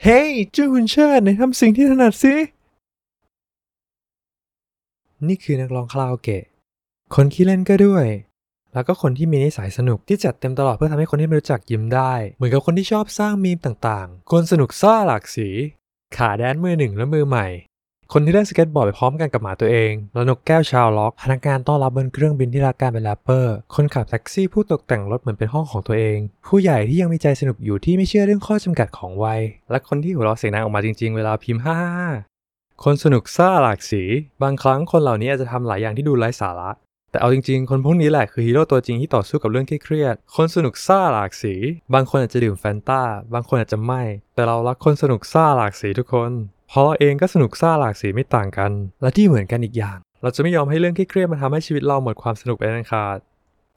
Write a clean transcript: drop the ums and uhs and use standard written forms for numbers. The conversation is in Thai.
เฮ้ยจูฮุนเชิญไหนทำสิ่งที่ถนัดสินี่คือนักร้องคาราโอเกะคนขี้เล่นก็ด้วยแล้วก็คนที่มีนิสัยสนุกที่จัดเต็มตลอดเพื่อทำให้คนที่ไม่รู้จักยิ้มได้เหมือนกับคนที่ชอบสร้างมีมต่างๆคนสนุกซ่าหลากสีขาแดนมือหนึ่งและมือใหม่คนที่เล่นสเก็ตบอร์ดไปพร้อมกันกับหมาตัวเองและนกแก้วชาวล็อกพนักงานต้อนรับบนเครื่องบินที่รักการเป็นแรปเปอร์คนขับแท็กซี่ผู้ตกแต่งรถเหมือนเป็นห้องของตัวเองผู้ใหญ่ที่ยังมีใจสนุกอยู่ที่ไม่เชื่อเรื่องข้อจำกัดของวัยและคนที่หัวเราะเสียงดังออกมาจริงๆเวลาพิมพ์ฮ่าคนสนุกซ่าหลากสีบางครั้งคนเหล่านี้อาจจะทำหลายอย่างที่ดูไร้สาระแต่เอาจริงๆคนพวกนี้แหละคือฮีโร่ตัวจริงที่ต่อสู้กับเรื่องเครียดๆคนสนุกซ่าหลากสีบางคนอาจจะดื่มแฟนต้าบางคนอาจจะไม่แต่เรารักคนสนุกซ่าหลากสีทุกคนเพราะเราเองก็สนุกซ่าหลากสีไม่ต่างกันและที่เหมือนกันอีกอย่างเราจะไม่ยอมให้เรื่องเครียดๆมันทำให้ชีวิตเราหมดความสนุกไปเด็ดขาด